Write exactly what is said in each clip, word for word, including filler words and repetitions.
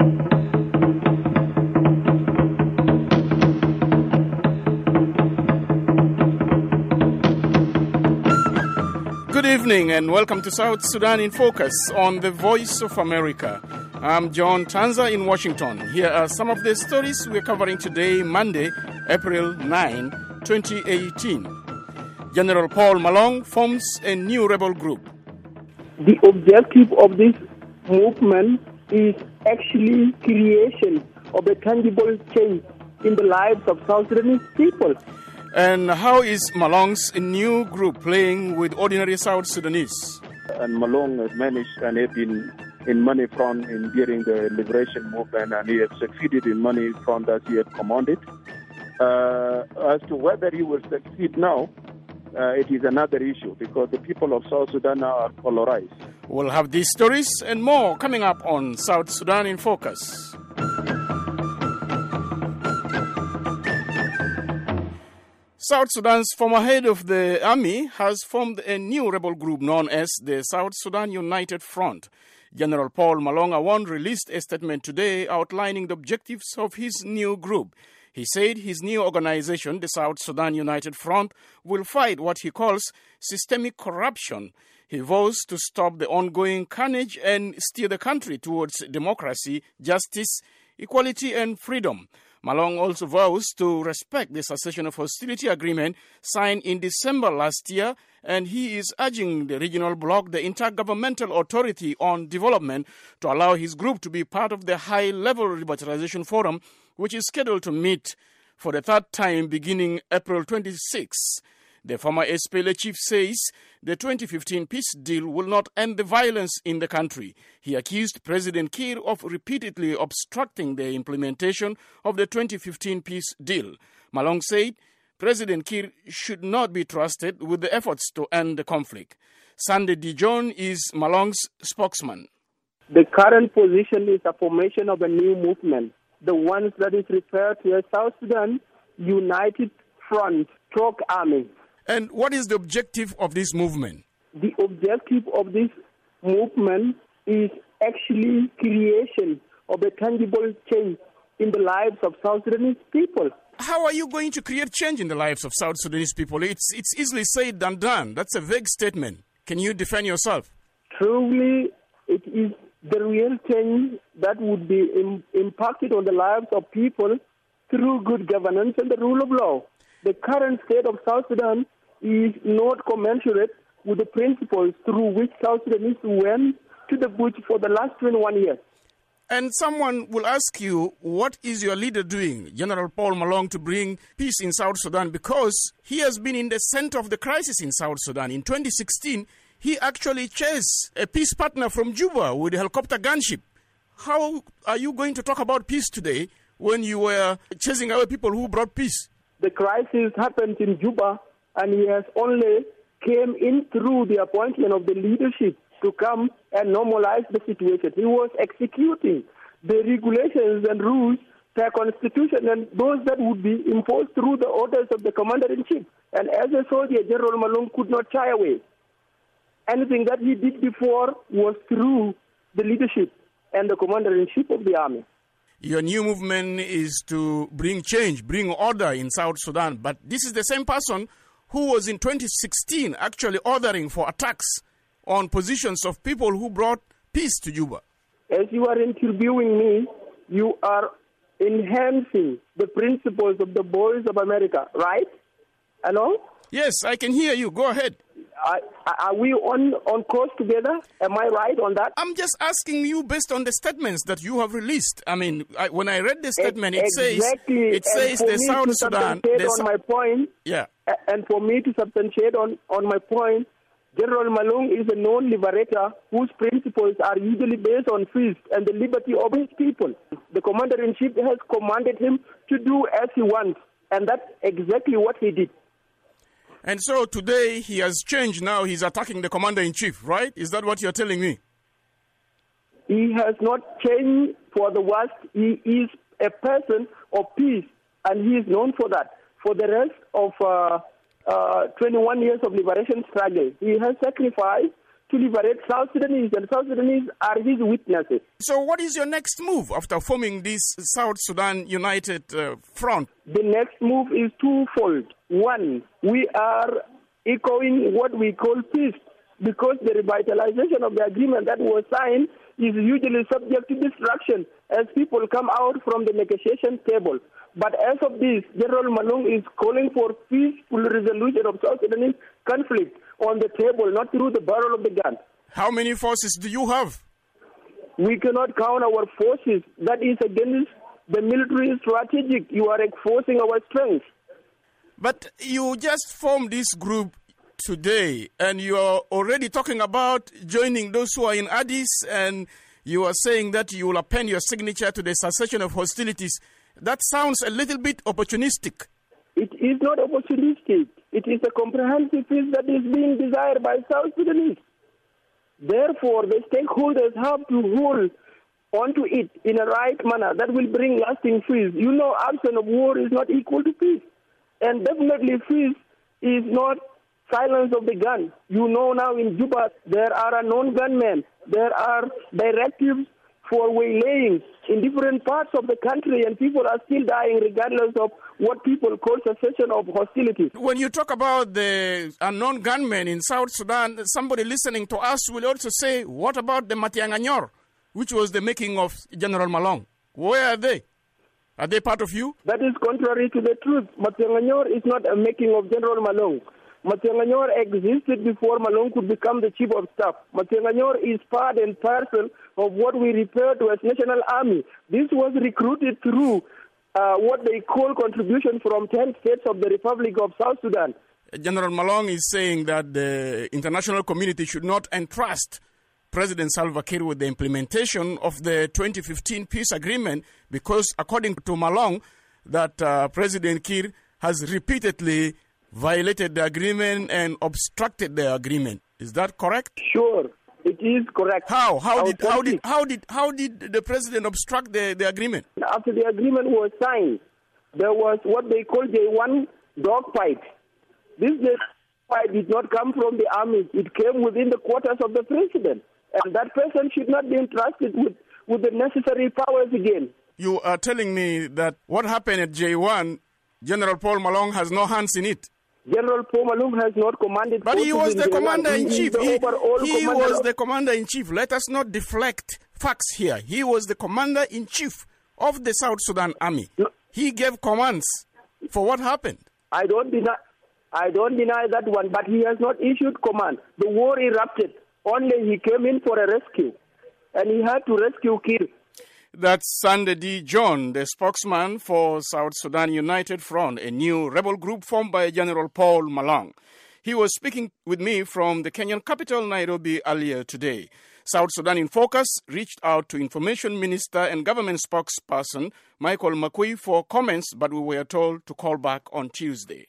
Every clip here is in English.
Good evening and welcome to South Sudan in Focus on the Voice of America. I'm John Tanza in Washington. Here are some of the stories we're covering today, Monday, April ninth, twenty eighteen. General Paul Malong forms a new rebel group. The objective of this movement is actually creation of a tangible change in the lives of South Sudanese people. And how is Malong's new group playing with ordinary South Sudanese? And Malong has managed and has been in money front in during the liberation movement, and he has succeeded in money front as he had commanded. Uh, as to whether he will succeed now, uh, it is another issue because the people of South Sudan are polarized. We'll have these stories and more coming up on South Sudan in Focus. South Sudan's former head of the army has formed a new rebel group known as the South Sudan United Front. General Paul Malong Awan released a statement today outlining the objectives of his new group. He said his new organization, the South Sudan United Front, will fight what he calls systemic corruption. He vows to stop the ongoing carnage and steer the country towards democracy, justice, equality, and freedom. Malong also vows to respect the cessation of hostility agreement signed in December last year, and he is urging the regional bloc, the Intergovernmental Authority on Development, to allow his group to be part of the high-level revitalization forum, which is scheduled to meet for the third time beginning April twenty-sixth. The former S P L A chief says the twenty fifteen peace deal will not end the violence in the country. He accused President Kiir of repeatedly obstructing the implementation of the twenty fifteen peace deal. Malong said President Kiir should not be trusted with the efforts to end the conflict. Sandy Dijon is Malong's spokesman. The current position is a formation of a new movement, the one that is referred to as South Sudan United Front Stroke Army. And what is the objective of this movement? The objective of this movement is actually creation of a tangible change in the lives of South Sudanese people. How are you going to create change in the lives of South Sudanese people? It's, it's easily said than done. That's a vague statement. Can you defend yourself? Truly, it is the real change that would be im- impacted on the lives of people through good governance and the rule of law. The current state of South Sudan is not commensurate with the principles through which South Sudanese went to the bush for the last twenty-one years. And someone will ask you, what is your leader doing, General Paul Malong, to bring peace in South Sudan? Because he has been in the center of the crisis in South Sudan. In twenty sixteen, he actually chased a peace partner from Juba with a helicopter gunship. How are you going to talk about peace today when you were chasing away people who brought peace? The crisis happened in Juba, and he has only came in through the appointment of the leadership to come and normalize the situation. He was executing the regulations and rules per constitution and those that would be imposed through the orders of the commander-in-chief. And as a soldier, General Malong could not shy away. Anything that he did before was through the leadership and the commander-in-chief of the army. Your new movement is to bring change, bring order in South Sudan. But this is the same person who was in twenty sixteen actually ordering for attacks on positions of people who brought peace to Juba. As you are interviewing me, you are enhancing the principles of the Voice of America, right? Hello? Yes, I can hear you. Go ahead. Are, are we on, on course together? Am I right on that? I'm just asking you based on the statements that you have released. I mean, I, when I read the statement, it exactly. says it says the South Sudan. The on my point, yeah. And for me to substantiate on, on my point, General Malong is a known liberator whose principles are usually based on peace and the liberty of his people. The commander-in-chief has commanded him to do as he wants, and that's exactly what he did. And so today he has changed. Now he's attacking the commander-in-chief, right? Is that what you're telling me? He has not changed for the worst. He is a person of peace, and he is known for that. For the rest of uh, uh, twenty-one years of liberation struggle, he has sacrificed to liberate South Sudanese, and South Sudanese are his witnesses. So what is your next move after forming this South Sudan United uh, Front? The next move is twofold. One, we are echoing what we call peace, because the revitalization of the agreement that was signed is usually subject to destruction as people come out from the negotiation table. But as of this, General Malong is calling for peaceful resolution of South Sudanese conflict on the table, not through the barrel of the gun. How many forces do you have? We cannot count our forces. That is against the military strategic. You are enforcing our strength. But you just formed this group today, and you are already talking about joining those who are in Addis, and you are saying that you will append your signature to the cessation of hostilities. That sounds a little bit opportunistic. It is not opportunistic. It is a comprehensive peace that is being desired by South Sudanese. Therefore, the stakeholders have to hold onto it in a right manner that will bring lasting peace. You know, absence of war is not equal to peace. And definitely peace is not silence of the gun. You know now in Juba, there are unknown gunmen. There are directives for waylaying in different parts of the country, and people are still dying regardless of what people call cessation of hostilities. When you talk about the unknown gunmen in South Sudan, somebody listening to us will also say, what about the Matianganyor, which was the making of General Malong? Where are they? Are they part of you? That is contrary to the truth. Matianganyor is not a making of General Malong. Matianganyor existed before Malong could become the chief of staff. Matianganyor is part and parcel of what we refer to as National Army. This was recruited through uh, what they call contribution from ten states of the Republic of South Sudan. General Malong is saying that the international community should not entrust President Salva Kiir with the implementation of the twenty fifteen peace agreement because, according to Malong, that uh, President Kiir has repeatedly violated the agreement and obstructed the agreement. Is that correct? Sure, it is correct. How? How did how did how did how did the president obstruct the, the agreement? After the agreement was signed, there was what they call J one dogfight. This dogfight did not come from the army. It came within the quarters of the president. And that person should not be entrusted with, with the necessary powers again. You are telling me that what happened at J one, General Paul Malong has no hands in it. General Paul Malong has not commanded. But he was the commander-in-chief. He, he commander was the commander-in-chief. Let us not deflect facts here. He was the commander-in-chief of the South Sudan Army. No. He gave commands for what happened. I don't deny, I don't deny that one, but he has not issued command. The war erupted. Only he came in for a rescue, and he had to rescue Kiir. That's Sunday D. John, the spokesman for South Sudan United Front, a new rebel group formed by General Paul Malong. He was speaking with me from the Kenyan capital, Nairobi, earlier today. South Sudan in Focus reached out to Information Minister and government spokesperson Michael Makui for comments, but we were told to call back on Tuesday.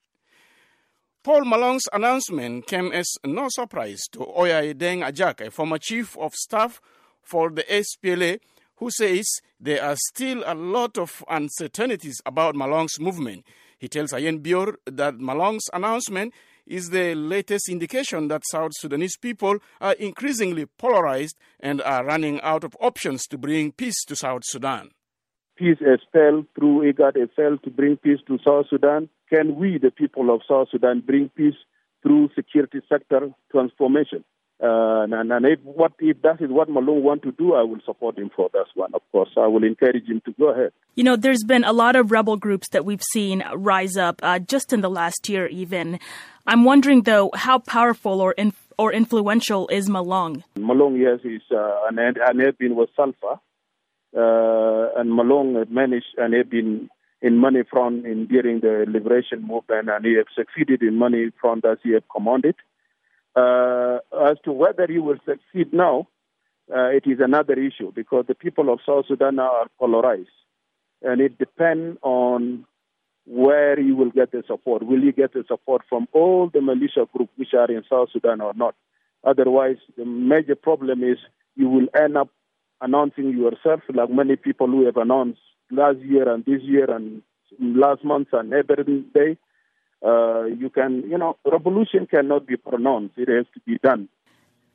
Paul Malong's announcement came as no surprise to Oya Deng Ajak, a former chief of staff for the S P L A, who says there are still a lot of uncertainties about Malong's movement. He tells Ayen Bior that Malong's announcement is the latest indication that South Sudanese people are increasingly polarized and are running out of options to bring peace to South Sudan. Peace has failed through IGAD, has failed to bring peace to South Sudan. Can we, the people of South Sudan, bring peace through security sector transformation? Uh, and and if, what, if that is what Malong wants to do, I will support him for that one, of course. I will encourage him to go ahead. You know, there's been a lot of rebel groups that we've seen rise up uh, just in the last year even. I'm wondering, though, how powerful or in, or influential is Malong? Malong, yes, is uh, an, an have been with Salva. Uh, and Malong managed and have been in money front in during the liberation movement, and he has succeeded in money front as he has commanded. Uh, as to whether he will succeed now, uh, it is another issue because the people of South Sudan are polarized, and it depends on where he will get the support. Will he get the support from all the militia groups which are in South Sudan or not? Otherwise, the major problem is you will end up announcing yourself like many people who have announced last year and this year and last month and every day. Uh, you can, you know, revolution cannot be pronounced. It has to be done.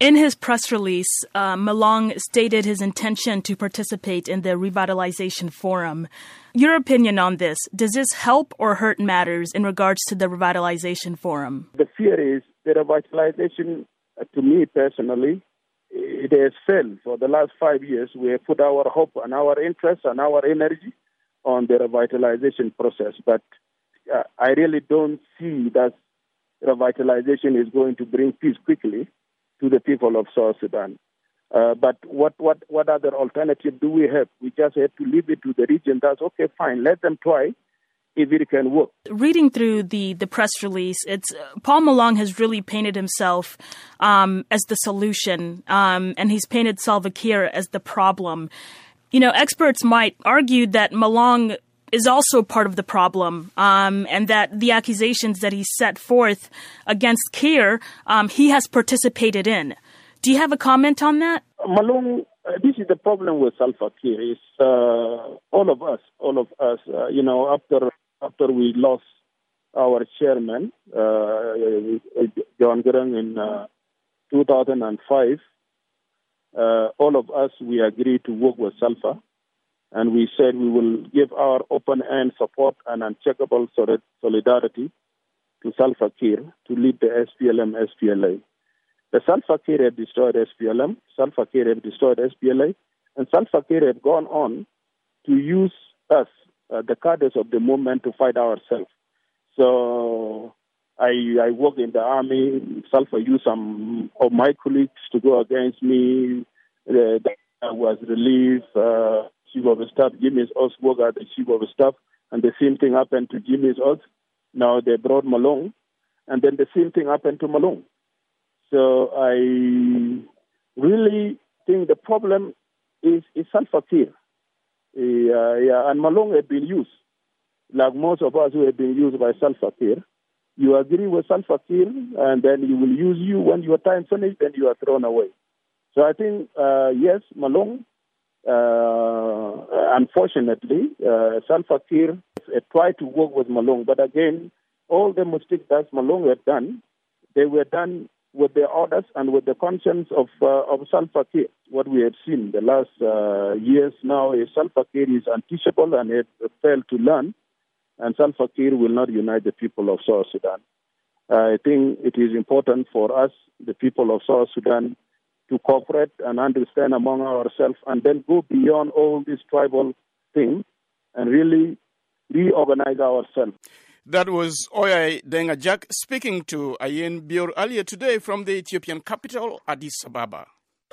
In his press release, uh, Malong stated his intention to participate in the Revitalization Forum. Your opinion on this, does this help or hurt matters in regards to the Revitalization Forum? The fear is the revitalization, uh, to me personally, it has failed. For the last five years, we have put our hope and our interest and our energy on the revitalization process. But uh, I really don't see that revitalization is going to bring peace quickly to the people of South Sudan. Uh, but what, what, what other alternative do we have? We just have to leave it to the region. That's okay, fine. Let them try if it can work. Reading through the, the press release, it's uh, Paul Malong has really painted himself um, as the solution, um, and he's painted Salva Kiir as the problem. You know, experts might argue that Malong is also part of the problem, um, and that the accusations that he set forth against Kiir, um, he has participated in. Do you have a comment on that? Malong, uh, this is the problem with Salva Kiir. Is uh, all of us, all of us, uh, you know, after after we lost our chairman, uh, John Garang, in uh, two thousand five, uh, all of us, we agreed to work with Salva. And we said we will give our open-hand support and uncheckable solidarity to Salva Kiir to lead the S P L M S P L A. The Salva Kiir have destroyed S P L M, Salva Kiir have destroyed S P L A, and Salva Kiir have gone on to use us, uh, the cadres of the movement, to fight ourselves. So I, I work in the army. Salva used some of my colleagues to go against me. Uh, I was relieved. Uh, Chief of Staff, Jimmy's Osborg, are the Chief of Staff, and the same thing happened to Jimmy's Os. Now they brought Malong, and then the same thing happened to Malong. So I really think the problem is, is Salva Kiir. Uh, yeah, and Malong had been used, like most of us who have been used by Salva Kiir. You agree with Salva Kiir, and then he will use you. When your time finishes, then you are thrown away. So I think, uh, yes, Malong, Uh, unfortunately, uh, Salva Kiir uh, tried to work with Malong, but again, all the mistakes that Malong had done, they were done with the orders and with the conscience of uh, of Salva Kiir. What we have seen the last uh, years now is Salva Kiir is unteachable and it failed to learn, and Salva Kiir will not unite the people of South Sudan. Uh, I think it is important for us, the people of South Sudan, to cooperate and understand among ourselves, and then go beyond all these tribal things and really reorganize ourselves. That was Oyai Dengajak speaking to Ayen Bior earlier today from the Ethiopian capital, Addis Ababa.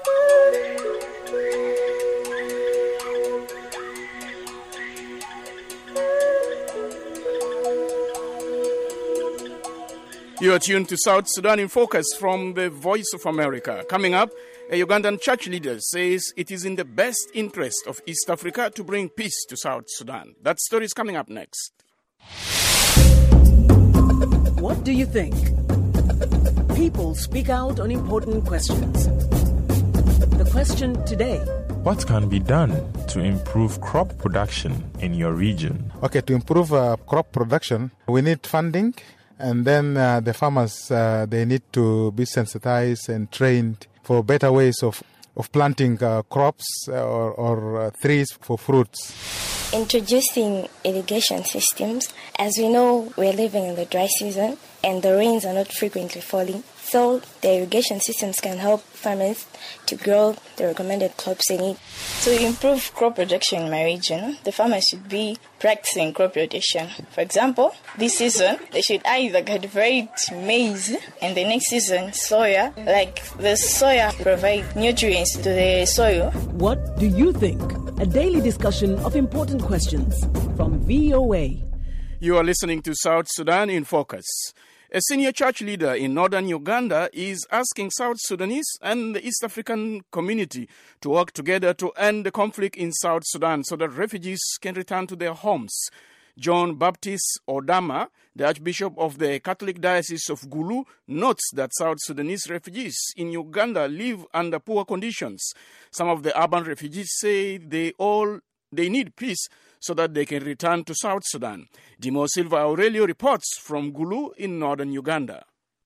You are tuned to South Sudan in Focus from the Voice of America. Coming up, a Ugandan church leader says it is in the best interest of East Africa to bring peace to South Sudan. That story is coming up next. What do you think? People speak out on important questions. The question today: what can be done to improve crop production in your region? Okay, to improve uh, crop production, we need funding. And then uh, the farmers, uh, they need to be sensitized and trained for better ways of, of planting uh, crops or, or uh, trees for fruits. Introducing irrigation systems. As we know, we're living in the dry season and the rains are not frequently falling. So the irrigation systems can help farmers to grow the recommended crops they need. To improve crop production in my region, the farmers should be practicing crop rotation. For example, this season, they should either cultivate maize and the next season soya, like the soya provide nutrients to the soil. What do you think? A daily discussion of important questions from V O A. You are listening to South Sudan in Focus. A senior church leader in northern Uganda is asking South Sudanese and the East African community to work together to end the conflict in South Sudan so that refugees can return to their homes. John Baptist Odama, the Archbishop of the Catholic Diocese of Gulu, notes that South Sudanese refugees in Uganda live under poor conditions. Some of the urban refugees say they all they need peace so that they can return to South Sudan. Dimo Silva Aurelio reports from Gulu in northern Uganda.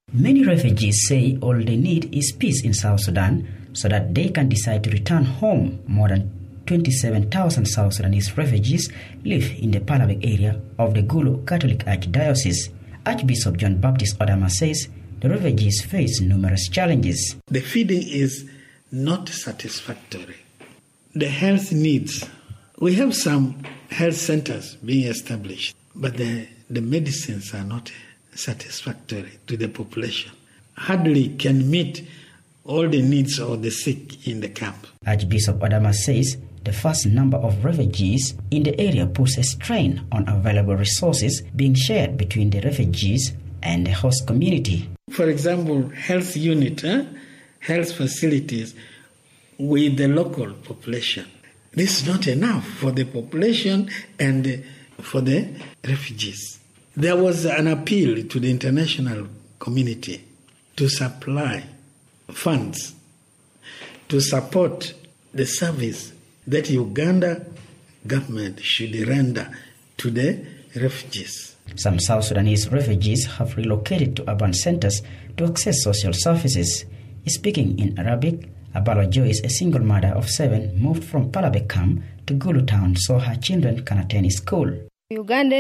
Many refugees say all they need is peace in South Sudan so that they can decide to return home. More than twenty-seven thousand South Sudanese refugees live in the Palabek area of the Gulu Catholic Archdiocese. Archbishop John Baptist Odama says the refugees face numerous challenges. The feeding is not satisfactory. The health needs. We have some health centers being established, but the, the medicines are not satisfactory to the population. Hardly can meet all the needs of the sick in the camp. Archbishop Odama says the vast number of refugees in the area puts a strain on available resources being shared between the refugees and the host community. For example, health unit, eh? health facilities with the local population. This is not enough for the population and for the refugees. There was an appeal to the international community to supply funds to support the service that Uganda government should render to the refugees. Some South Sudanese refugees have relocated to urban centers to access social services. Speaking in Arabic, Abalo Joyce, a single mother of seven, moved from Palabek camp to Gulu town so her children can attend school. Here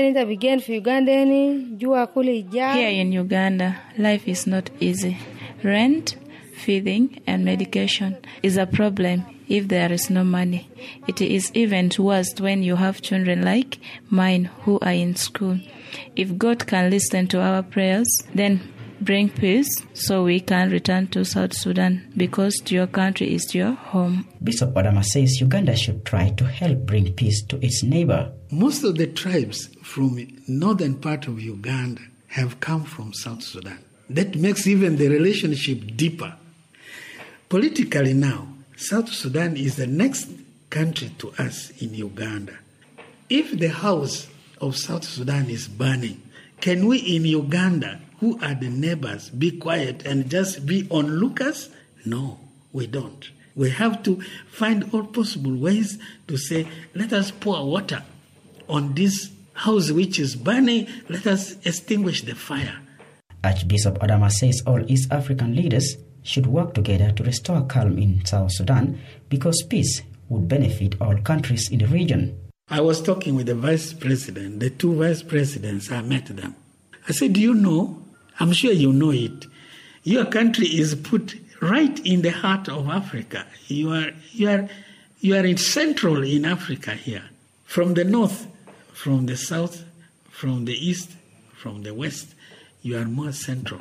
in Uganda, life is not easy. Rent, feeding, and medication is a problem if there is no money. It is even worse when you have children like mine who are in school. If God can listen to our prayers, then bring peace so we can return to South Sudan, because your country is your home. Bishop Odama says Uganda should try to help bring peace to its neighbor. Most of the tribes from northern part of Uganda have come from South Sudan. That makes even the relationship deeper. Politically now, South Sudan is the next country to us in Uganda. If the house of South Sudan is burning, can we in Uganda, who are the neighbors, be quiet and just be onlookers? No, we don't. We have to find all possible ways to say, let us pour water on this house which is burning, let us extinguish the fire. Archbishop Odama says all East African leaders should work together to restore calm in South Sudan because peace would benefit all countries in the region. I was talking with the vice president, the two vice presidents, I met them. I said, do you know, I'm sure you know it, your country is put right in the heart of Africa. You are, you are, you are in central in Africa here. From the north, from the south, from the east, from the west, you are more central.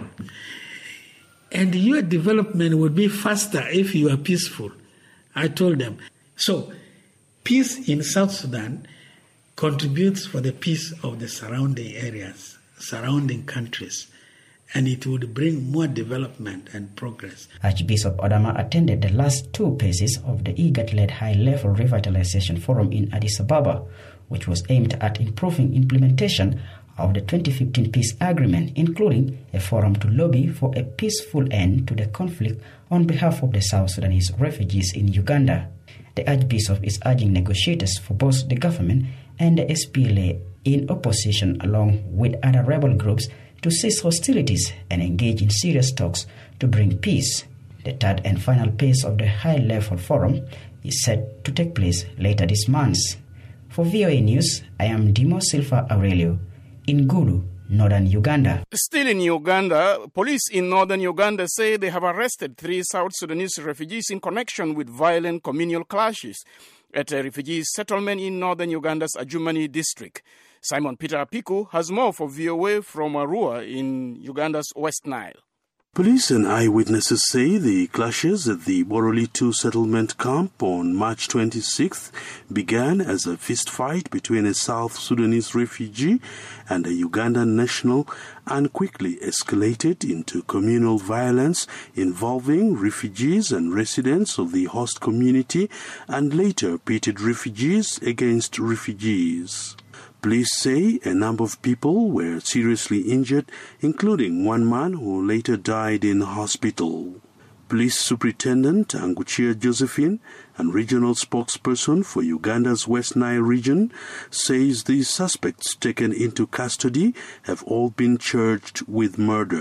And your development would be faster if you are peaceful. I told them. So, peace in South Sudan contributes for the peace of the surrounding areas, surrounding countries, and it would bring more development and progress. Archbishop Odama attended the last two phases of the I G A T-led High-Level Revitalization Forum in Addis Ababa, which was aimed at improving implementation of the twenty fifteen peace agreement, including a forum to lobby for a peaceful end to the conflict on behalf of the South Sudanese refugees in Uganda. The Archbishop is urging negotiators for both the government and the S P L A in opposition, along with other rebel groups, to cease hostilities and engage in serious talks to bring peace. The third and final phase of the high-level forum is set to take place later this month. For V O A News, I am Dimo Silva Aurelio in Gulu, northern Uganda. Still in Uganda, police in northern Uganda say they have arrested three South Sudanese refugees in connection with violent communal clashes at a refugee settlement in northern Uganda's Adjumani district. Simon Peter Apiku has more for V O A from Arua in Uganda's West Nile. Police and eyewitnesses say the clashes at the Boroli two settlement camp on March twenty-sixth began as a fistfight between a South Sudanese refugee and a Ugandan national and quickly escalated into communal violence involving refugees and residents of the host community and later pitted refugees against refugees. Police say a number of people were seriously injured, including one man who later died in hospital. Police Superintendent Anguchia Josephine and regional spokesperson for Uganda's West Nile region says the suspects taken into custody have all been charged with murder.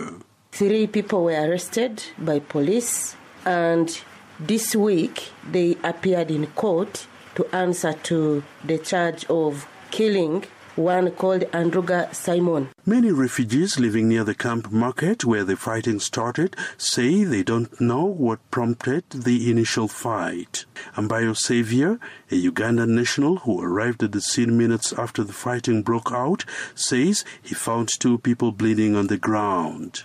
Three people were arrested by police, and this week they appeared in court to answer to the charge of killing one called Andruga Simon. Many refugees living near the camp market where the fighting started say they don't know what prompted the initial fight. Ambayo Xavier, a Ugandan national who arrived at the scene minutes after the fighting broke out, says he found two people bleeding on the ground.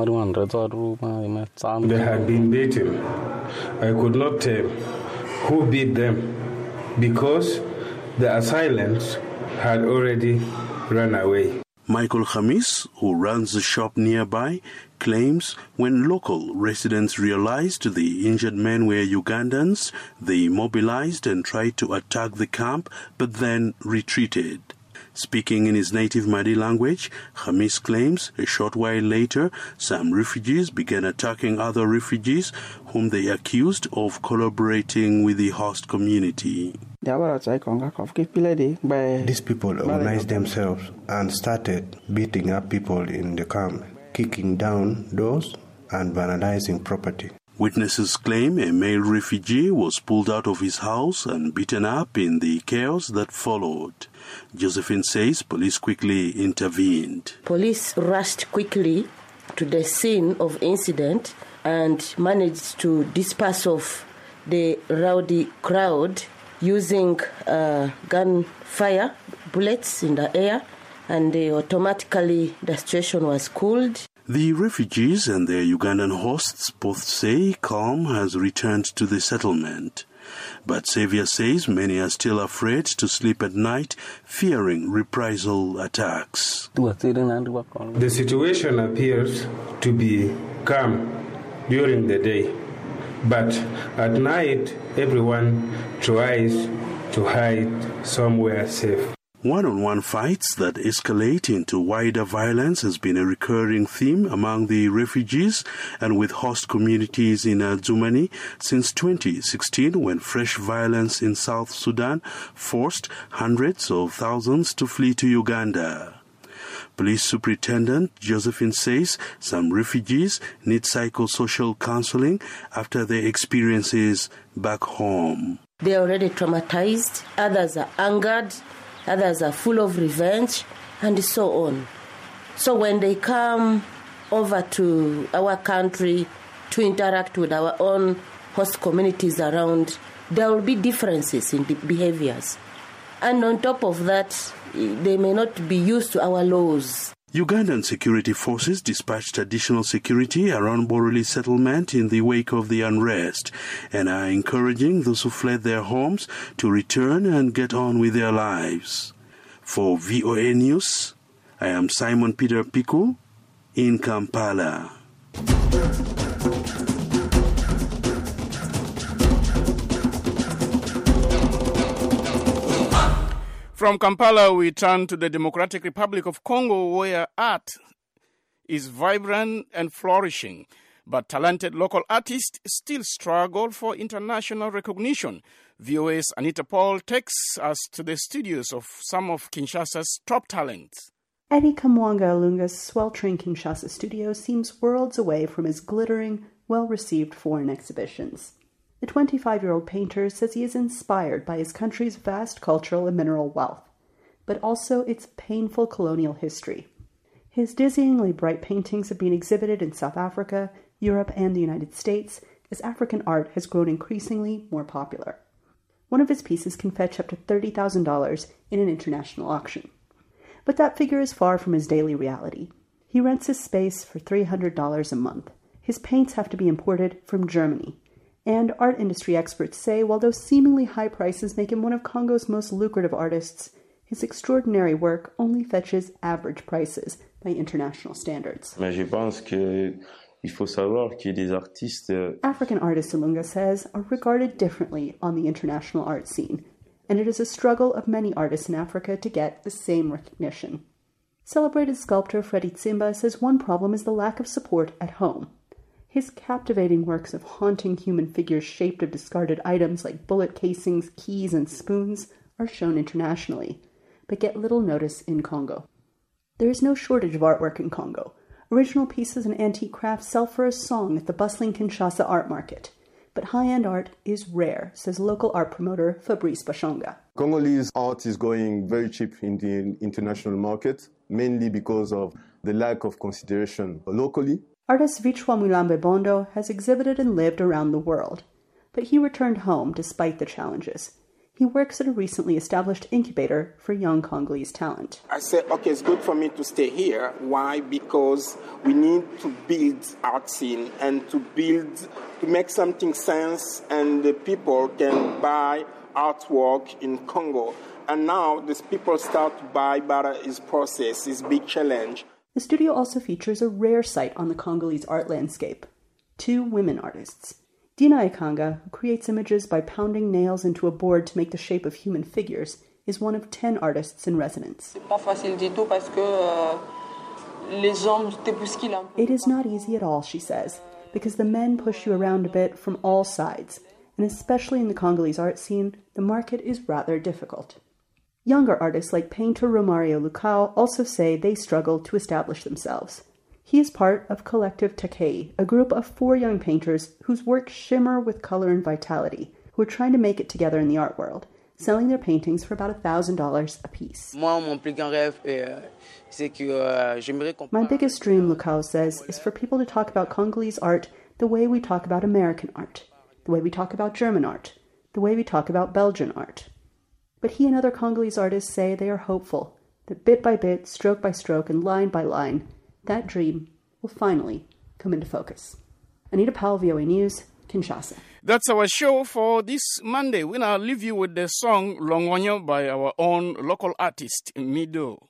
They had been beaten. I could not tell who beat them because the assailants had already run away. Michael Khamis, who runs a shop nearby, claims when local residents realized the injured men were Ugandans, they mobilized and tried to attack the camp, but then retreated. Speaking in his native Madi language, Khamis claims a short while later, some refugees began attacking other refugees whom they accused of collaborating with the host community. These people organized themselves and started beating up people in the camp, kicking down doors and vandalizing property. Witnesses claim a male refugee was pulled out of his house and beaten up in the chaos that followed. Josephine says police quickly intervened. Police rushed quickly to the scene of incident and managed to disperse of the rowdy crowd using uh, gunfire, bullets in the air, and uh, automatically the situation was cooled. The refugees and their Ugandan hosts both say calm has returned to the settlement. But Xavier says many are still afraid to sleep at night, fearing reprisal attacks. The situation appears to be calm during the day, but at night everyone tries to hide somewhere safe. One-on-one fights that escalate into wider violence has been a recurring theme among the refugees and with host communities in Adjumani since twenty sixteen, when fresh violence in South Sudan forced hundreds of thousands to flee to Uganda. Police Superintendent Josephine says some refugees need psychosocial counseling after their experiences back home. They are already traumatized, others are angered, others are full of revenge, and so on. So when they come over to our country to interact with our own host communities around, there will be differences in the behaviors. And on top of that, they may not be used to our laws. Ugandan security forces dispatched additional security around Boroli settlement in the wake of the unrest and are encouraging those who fled their homes to return and get on with their lives. For V O A News, I am Simon Peter Piku in Kampala. From Kampala, we turn to the Democratic Republic of Congo, where art is vibrant and flourishing. But talented local artists still struggle for international recognition. V O A's Anita Paul takes us to the studios of some of Kinshasa's top talents. Eddie Kamwanga Alunga's sweltering Kinshasa studio seems worlds away from his glittering, well-received foreign exhibitions. The twenty-five-year-old painter says he is inspired by his country's vast cultural and mineral wealth, but also its painful colonial history. His dizzyingly bright paintings have been exhibited in South Africa, Europe, and the United States as African art has grown increasingly more popular. One of his pieces can fetch up to thirty thousand dollars in an international auction. But that figure is far from his daily reality. He rents his space for three hundred dollars a month. His paints have to be imported from Germany. And art industry experts say while those seemingly high prices make him one of Congo's most lucrative artists, his extraordinary work only fetches average prices by international standards. Mais je pense que il faut savoir que les artistes... African artists, Alunga says, are regarded differently on the international art scene, and it is a struggle of many artists in Africa to get the same recognition. Celebrated sculptor Freddy Tsimba says one problem is the lack of support at home. His captivating works of haunting human figures shaped of discarded items like bullet casings, keys, and spoons are shown internationally, but get little notice in Congo. There is no shortage of artwork in Congo. Original pieces and antique crafts sell for a song at the bustling Kinshasa art market. But high-end art is rare, says local art promoter Fabrice Bashonga. Congolese art is going very cheap in the international market, mainly because of the lack of consideration locally. Artist Vichwa Mulambe Bondo has exhibited and lived around the world, but he returned home despite the challenges. He works at a recently established incubator for young Congolese talent. I said, okay, it's good for me to stay here. Why? Because we need to build art scene and to build, to make something sense, and the people can buy artwork in Congo. And now these people start to buy, but it's process, it's big challenge. The studio also features a rare sight on the Congolese art landscape: two women artists. Dina Ekanga, who creates images by pounding nails into a board to make the shape of human figures, is one of ten artists in residence. It is not easy at all, she says, because the men push you around a bit from all sides, and especially in the Congolese art scene, the market is rather difficult. Younger artists like painter Romario Lucao also say they struggle to establish themselves. He is part of Collective Takei, a group of four young painters whose work shimmer with color and vitality, who are trying to make it together in the art world, selling their paintings for about one thousand dollars a piece. My biggest dream, Lucao says, is for people to talk about Congolese art the way we talk about American art, the way we talk about German art, the way we talk about Belgian art. But he and other Congolese artists say they are hopeful, that bit by bit, stroke by stroke, and line by line, that dream will finally come into focus. Anita Powell, V O A News, Kinshasa. That's our show for this Monday. We now leave you with the song Longonyo by our own local artist, Mido.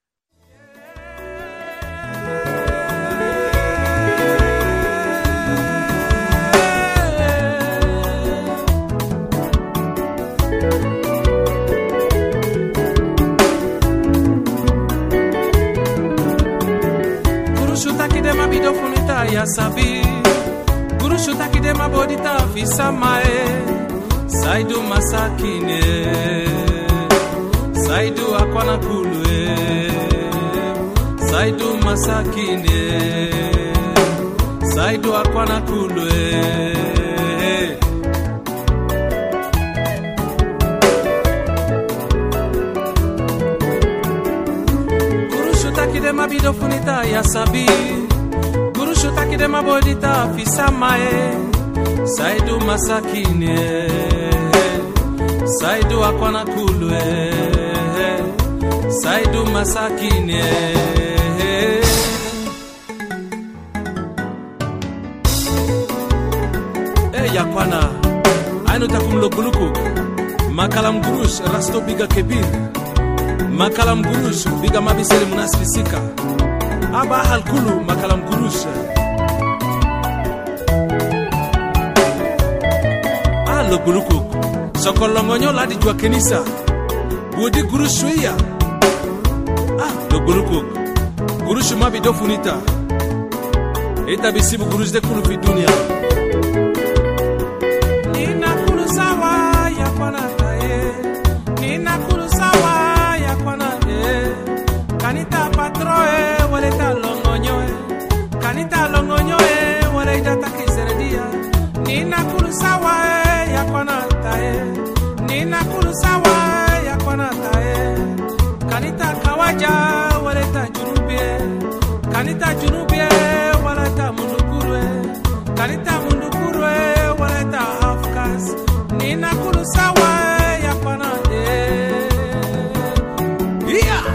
Mabido funita ya sabi Guru shutaki de mabodita fisamae Saidu masakine Saidu akwana kulwe Saidu masakine Saidu akwana kulwe Guru shutaki de mabido funita ya sabi Shutaki de mabodita fisamae Saidu masakine Saidu akwana kulwe Saidu masakine Eh yakwana Ainu takumlokuluku Makalam gurush rasto biga kebir Makalam gurush biga mabisele munaslisika Aba halkulu makalam gurush Alo guluku Sokolongonyo ladi jwa kenisa Budi gurush ya Ah lo guluku Gurush mabido funita Eta bisibu gurush de kulu fi dunia Nina kulu sawa ya kwana tae Nina kulu sawa ya kwana e Kanita patroe Waleta longonyoe Kanita longonyoe Waleta takiseredia Nina kulu sawa ya kwana tae Nina kulu sawa ya kwana tae Kanita kawaja Waleta junubie Kanita junubie Waleta mundukurwe Kanita mundukurwe Waleta afkas Nina kulu sawa ya kwana tae Yeah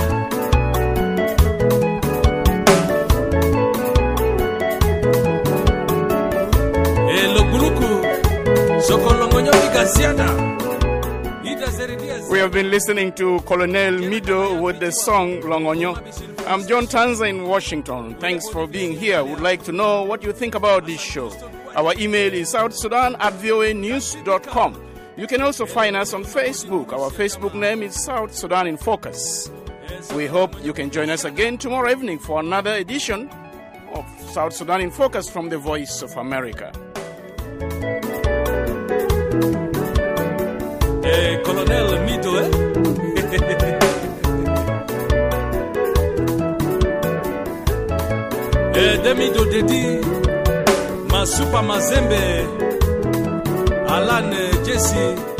We have been listening to Colonel Mido with the song Longonyo. I'm John Tanza in Washington. Thanks for being here. Would like to know what you think about this show. Our email is south sudan at voa news dot com. You can also find us on Facebook. Our Facebook name is South Sudan in Focus. We hope you can join us again tomorrow evening for another edition of South Sudan in Focus from the Voice of America. Eh, Colonel Mido, eh? Edemi Dodedi, Masupa Mazembe, Alan Jesse.